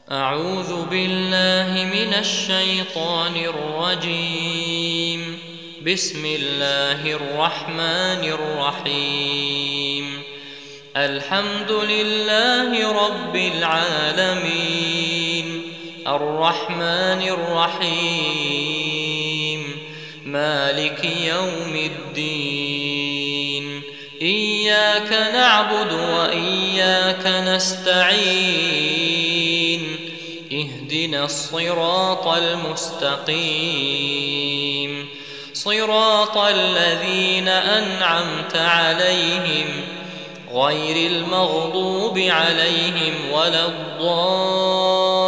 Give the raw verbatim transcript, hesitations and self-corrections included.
أعوذ بالله من الشيطان الرجيم. بسم الله الرحمن الرحيم. الحمد لله رب العالمين، الرحمن الرحيم، مالك يوم الدين. إياك نعبد وإياك نستعين، اهدنا الصراط المستقيم، صراط الذين أنعمت عليهم غير المغضوب عليهم ولا الضالين.